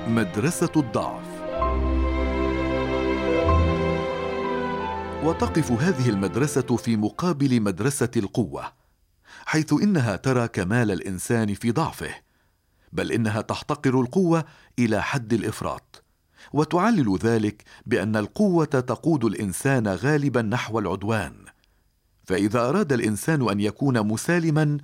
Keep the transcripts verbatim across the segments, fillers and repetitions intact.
مدرسة الضعف. وتقف هذه المدرسة في مقابل مدرسة القوة، حيث إنها ترى كمال الإنسان في ضعفه، بل إنها تحتقر القوة إلى حد الإفراط، وتعلل ذلك بأن القوة تقود الإنسان غالبا نحو العدوان، فإذا أراد الإنسان أن يكون مسالما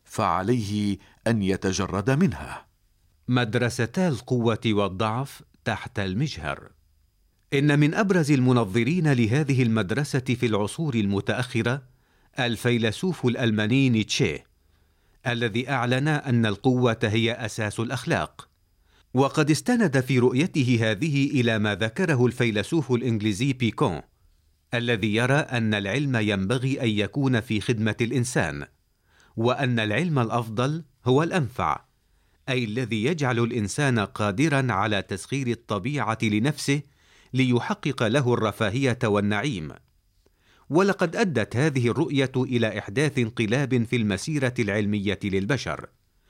فعليه أن يتجرد منها. مدرستا القوة والضعف تحت المجهر. إن من أبرز المنظرين لهذه المدرسة في العصور المتأخرة الفيلسوف الألماني نيتشه، الذي أعلن أن القوة هي أساس الأخلاق، وقد استند في رؤيته هذه إلى ما ذكره الفيلسوف الإنجليزي بيكون، الذي يرى أن العلم ينبغي أن يكون في خدمة الإنسان، وأن العلم الأفضل هو الأنفع، أي الذي يجعل الإنسان قادرا على تسخير الطبيعة لنفسه ليحقق له الرفاهية والنعيم. ولقد أدت هذه الرؤية إلى إحداث انقلاب في المسيرة العلمية للبشر،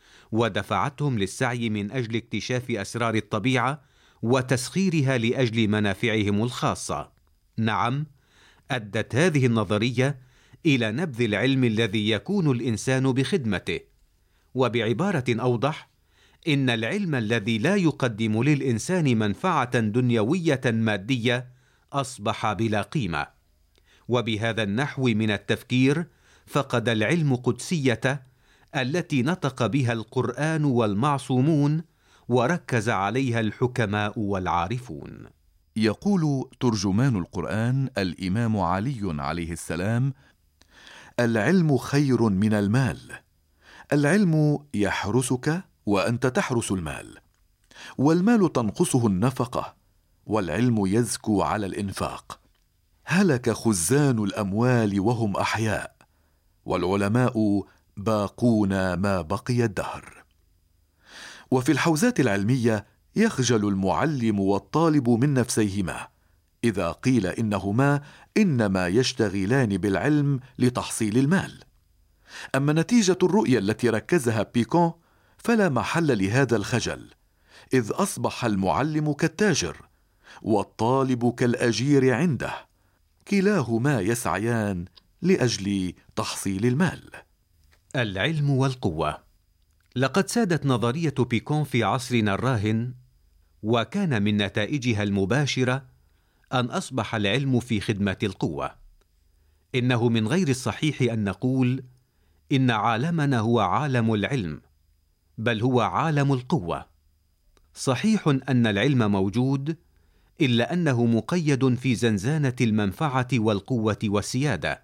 ودفعتهم للسعي من أجل اكتشاف أسرار الطبيعة وتسخيرها لأجل منافعهم الخاصة. نعم، أدت هذه النظرية إلى نبذ العلم الذي يكون الإنسان بخدمته، وبعبارة أوضح، إن العلم الذي لا يقدم للإنسان منفعة دنيوية مادية أصبح بلا قيمة. وبهذا النحو من التفكير فقد العلم قدسيته التي نطق بها القرآن والمعصومون، وركز عليها الحكماء والعارفون. يقول ترجمان القرآن الإمام علي عليه السلام: العلم خير من المال. العلم يحرسك وأنت تحرس المال، والمال تنقصه النفقة، والعلم يزكو على الإنفاق. هلك خزان الأموال وهم أحياء، والعلماء باقون ما بقي الدهر. وفي الحوزات العلمية يخجل المعلم والطالب من نفسيهما إذا قيل إنهما إنما يشتغلان بالعلم لتحصيل المال. أما نتيجة الرؤية التي ركزها بيكون فلا محل لهذا الخجل، إذ أصبح المعلم كالتاجر والطالب كالأجير عنده، كلاهما يسعيان لأجل تحصيل المال. العلم والقوة. لقد سادت نظرية بيكون في عصرنا الراهن، وكان من نتائجها المباشرة أن أصبح العلم في خدمة القوة. إنه من غير الصحيح أن نقول إن عالمنا هو عالم العلم، بل هو عالم القوة. صحيح أن العلم موجود، إلا أنه مقيد في زنزانة المنفعة والقوة والسيادة،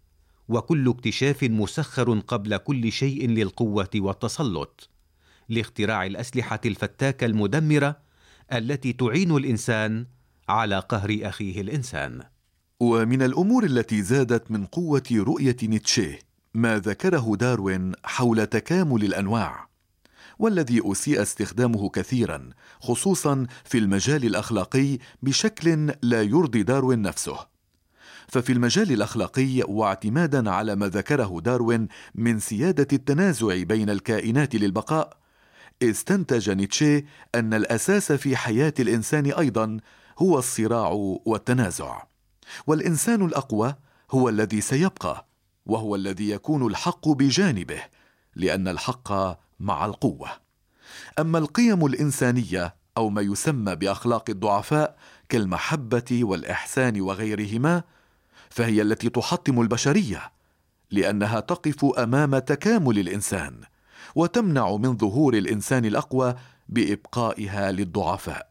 وكل اكتشاف مسخر قبل كل شيء للقوة والتسلط، لاختراع الأسلحة الفتاكة المدمرة التي تعين الإنسان على قهر أخيه الإنسان. ومن الأمور التي زادت من قوة رؤية نيتشه ما ذكره داروين حول تكامل الأنواع، والذي أسيء استخدامه كثيرا، خصوصا في المجال الأخلاقي بشكل لا يرضي داروين نفسه. ففي المجال الأخلاقي، واعتمادا على ما ذكره داروين من سيادة التنازع بين الكائنات للبقاء، استنتج نيتشه أن الأساس في حياة الإنسان أيضا هو الصراع والتنازع، والإنسان الأقوى هو الذي سيبقى، وهو الذي يكون الحق بجانبه، لأن الحق مع القوة. أما القيم الإنسانية أو ما يسمى بأخلاق الضعفاء كالمحبة والإحسان وغيرهما، فهي التي تحطم البشرية، لأنها تقف أمام تكامل الإنسان، وتمنع من ظهور الإنسان الأقوى بإبقائها للضعفاء.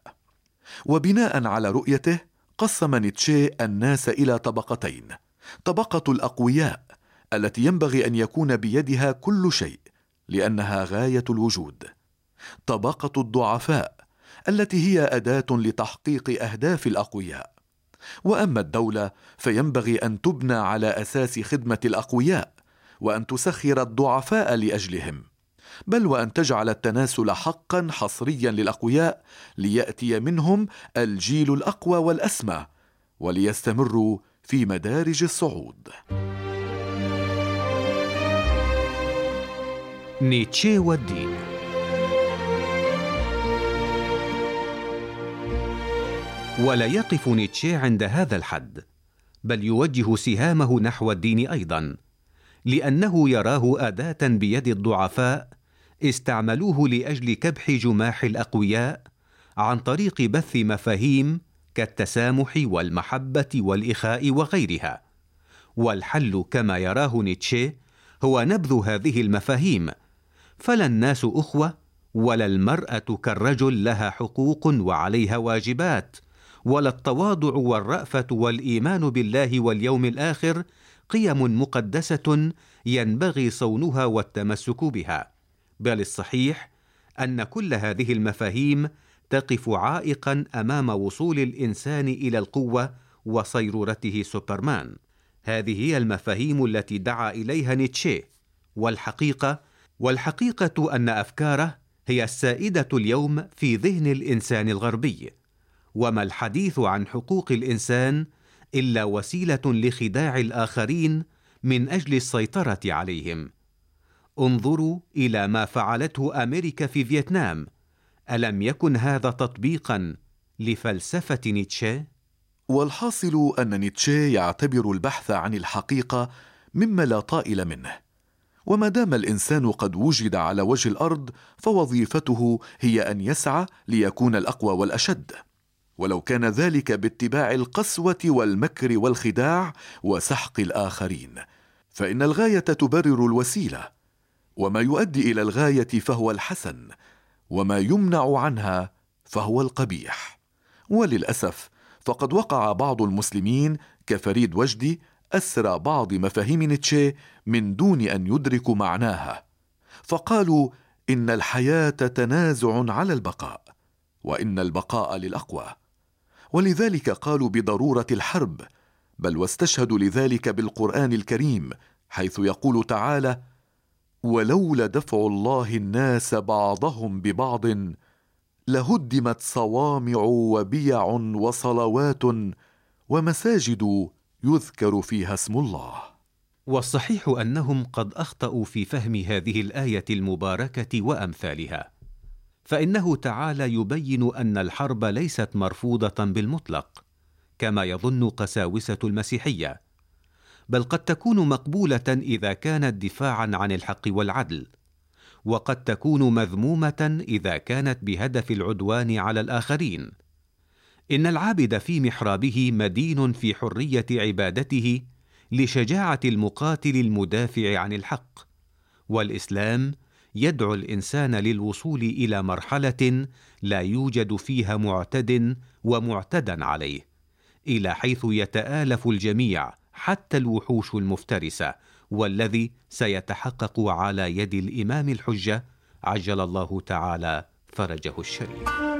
وبناء على رؤيته قسم نيتشه الناس إلى طبقتين: طبقة الأقوياء التي ينبغي أن يكون بيدها كل شيء لأنها غاية الوجود، طبقة الضعفاء التي هي أداة لتحقيق أهداف الأقوياء. وأما الدولة فينبغي أن تبنى على أساس خدمة الأقوياء، وأن تسخر الضعفاء لأجلهم، بل وأن تجعل التناسل حقا حصريا للأقوياء ليأتي منهم الجيل الأقوى والأسمى، وليستمروا في مدارج الصعود. نيتشه والدين. ولا يقف نيتشه عند هذا الحد، بل يوجه سهامه نحو الدين أيضا، لأنه يراه أداة بيد الضعفاء استعملوه لأجل كبح جماح الأقوياء عن طريق بث مفاهيم كالتسامح والمحبة والإخاء وغيرها. والحل كما يراه نيتشه هو نبذ هذه المفاهيم، فلا الناس أخوة، ولا المرأة كالرجل لها حقوق وعليها واجبات، ولا التواضع والرأفة والإيمان بالله واليوم الآخر قيم مقدسة ينبغي صونها والتمسك بها، بل الصحيح أن كل هذه المفاهيم تقف عائقا أمام وصول الإنسان إلى القوة وصيرورته سوبرمان. هذه هي المفاهيم التي دعا إليها نيتشه، والحقيقة والحقيقة أن أفكاره هي السائدة اليوم في ذهن الإنسان الغربي، وما الحديث عن حقوق الإنسان إلا وسيلة لخداع الآخرين من أجل السيطرة عليهم. انظروا إلى ما فعلته أمريكا في فيتنام، ألم يكن هذا تطبيقا لفلسفة نيتشه؟ والحاصل أن نيتشه يعتبر البحث عن الحقيقة مما لا طائل منه، وما دام الإنسان قد وجد على وجه الأرض فوظيفته هي أن يسعى ليكون الأقوى والأشد، ولو كان ذلك باتباع القسوة والمكر والخداع وسحق الآخرين، فإن الغاية تبرر الوسيلة، وما يؤدي إلى الغاية فهو الحسن، وما يمنع عنها فهو القبيح. وللأسف فقد وقع بعض المسلمين كفريد وجدي أسرى بعض مفاهيم نيتشه من دون أن يدركوا معناها، فقالوا إن الحياة تنازع على البقاء، وإن البقاء للأقوى، ولذلك قالوا بضرورة الحرب، بل واستشهدوا لذلك بالقرآن الكريم، حيث يقول تعالى: ولولا دفع الله الناس بعضهم ببعض لهدمت صوامع وبيع وصلوات ومساجد يذكر فيها اسم الله. والصحيح أنهم قد أخطأوا في فهم هذه الآية المباركة وأمثالها، فإنه تعالى يبين أن الحرب ليست مرفوضة بالمطلق كما يظن قساوسة المسيحية، بل قد تكون مقبولة إذا كانت دفاعا عن الحق والعدل، وقد تكون مذمومة إذا كانت بهدف العدوان على الآخرين. إن العابد في محرابه مدين في حرية عبادته لشجاعة المقاتل المدافع عن الحق، والإسلام يدعو الإنسان للوصول إلى مرحلة لا يوجد فيها معتد ومعتدى عليه، إلى حيث يتآلف الجميع حتى الوحوش المفترسة، والذي سيتحقق على يد الإمام الحجة عجل الله تعالى فرجه الشريف.